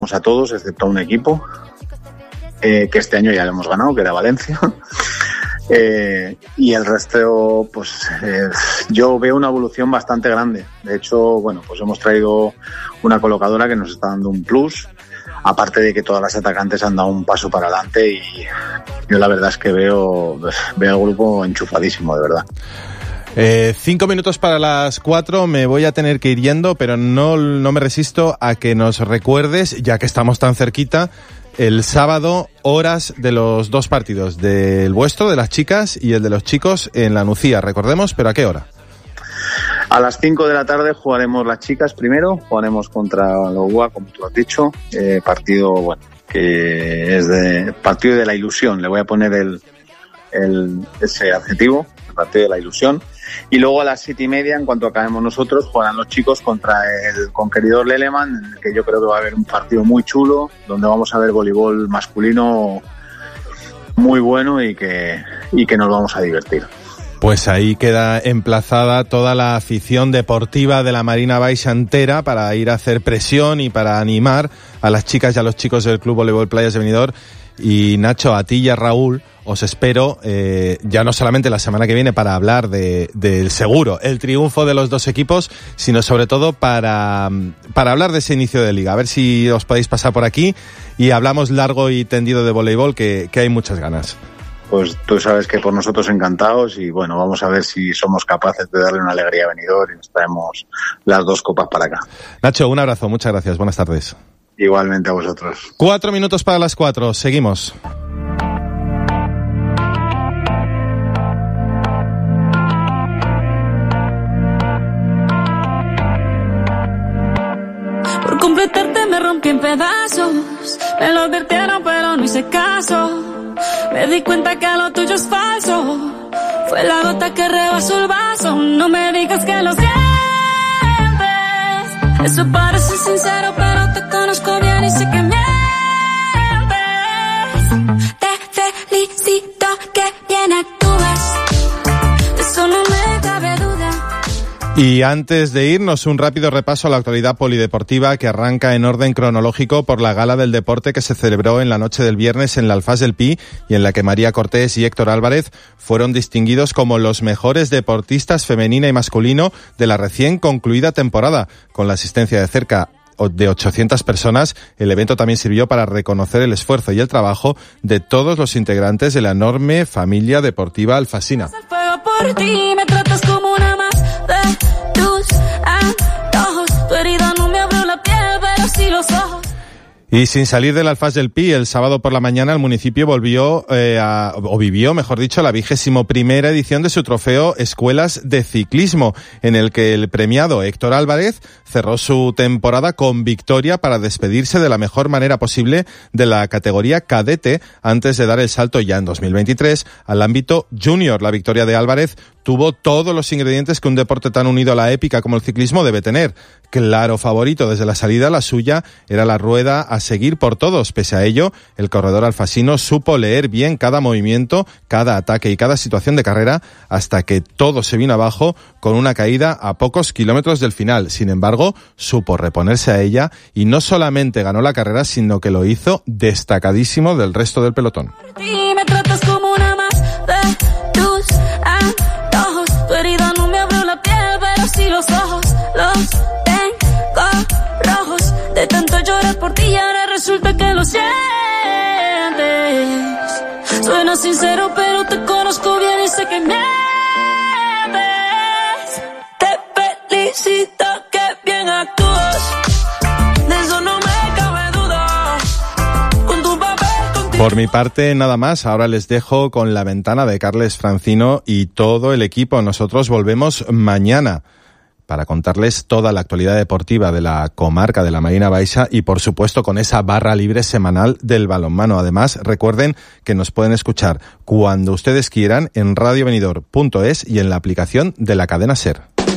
a todos, excepto a un equipo, que este año ya le hemos ganado, que era Valencia. Y el resto, pues yo veo una evolución bastante grande. De hecho, bueno, pues hemos traído una colocadora que nos está dando un plus, aparte de que todas las atacantes han dado un paso para adelante, y yo la verdad es que veo el grupo enchufadísimo, de verdad. 5 minutos para las 4, me voy a tener que ir yendo, pero no me resisto a que nos recuerdes, ya que estamos tan cerquita, el sábado, horas de los dos partidos, del vuestro, de las chicas, y el de los chicos en la Nucía. Recordemos, ¿pero a qué hora? A las 5 de la tarde jugaremos las chicas primero, jugaremos contra Logua, como tú has dicho, partido, bueno, que es partido de la ilusión, le voy a poner ese adjetivo, el partido de la ilusión. Y luego a las 7:30, en cuanto acabemos nosotros, jugarán los chicos contra el Conqueridor Leleman, en el que yo creo que va a haber un partido muy chulo, donde vamos a ver voleibol masculino muy bueno y que nos vamos a divertir. Pues ahí queda emplazada toda la afición deportiva de la Marina Baixa entera para ir a hacer presión y para animar a las chicas y a los chicos del Club Voleibol Playas de Benidorm. Y Nacho, a ti y a Raúl os espero ya no solamente la semana que viene para hablar del seguro, el triunfo de los dos equipos, sino sobre todo para hablar de ese inicio de liga. A ver si os podéis pasar por aquí y hablamos largo y tendido de voleibol, que hay muchas ganas. Pues tú sabes que por nosotros encantados, y bueno, vamos a ver si somos capaces de darle una alegría a Benidorm y nos traemos las dos copas para acá. Nacho, un abrazo, muchas gracias, buenas tardes. Igualmente a vosotros. 4 minutos para las 4, seguimos. Por completarte me rompí en pedazos, me lo advirtieron pero no hice caso. Me di cuenta que lo tuyo es falso, fue la gota que rebasó el vaso. No me digas que lo sientes, eso parece sincero pero te conozco bien y sé que mientes. Te felicito que bien actúas, eso no me cabe duda. Y antes de irnos, un rápido repaso a la actualidad polideportiva que arranca en orden cronológico por la Gala del Deporte que se celebró en la noche del viernes en la Alfaz del Pi, y en la que María Cortés y Héctor Álvarez fueron distinguidos como los mejores deportistas femenina y masculino de la recién concluida temporada. Con la asistencia de cerca de 800 personas, el evento también sirvió para reconocer el esfuerzo y el trabajo de todos los integrantes de la enorme familia deportiva alfasina. Por ti me tratas como una más de tus antojos. Tu herida no me abrió la piel, pero sí los ojos. Y sin salir del Alfaz del Pi, el sábado por la mañana el municipio vivió, la 21ª edición de su trofeo Escuelas de Ciclismo, en el que el premiado Héctor Álvarez cerró su temporada con victoria para despedirse de la mejor manera posible de la categoría cadete antes de dar el salto ya en 2023 al ámbito junior. La victoria de Álvarez tuvo todos los ingredientes que un deporte tan unido a la épica como el ciclismo debe tener. Claro favorito desde la salida, la suya era la rueda a seguir por todos. Pese a ello, el corredor alfasino supo leer bien cada movimiento, cada ataque y cada situación de carrera, hasta que todo se vino abajo con una caída a pocos kilómetros del final. Sin embargo, supo reponerse a ella y no solamente ganó la carrera, sino que lo hizo destacadísimo del resto del pelotón. Y me tratas como una más de tus antojos. Tu herida no me abrió la piel, pero sí los ojos. Los tengo rojos de tanto llorar por ti y ahora resulta que lo sientes. Suena sincero pero te conozco bien y sé que mientes. Te felicito que bien actúas, de eso no me cabe duda. Con tu papel contigo. Por mi parte, nada más. Ahora les dejo con La Ventana de Carles Francino y todo el equipo. Nosotros volvemos mañana para contarles toda la actualidad deportiva de la comarca de la Marina Baixa y, por supuesto, con esa barra libre semanal del balonmano. Además, recuerden que nos pueden escuchar cuando ustedes quieran en radiobenidorm.es y en la aplicación de la cadena SER.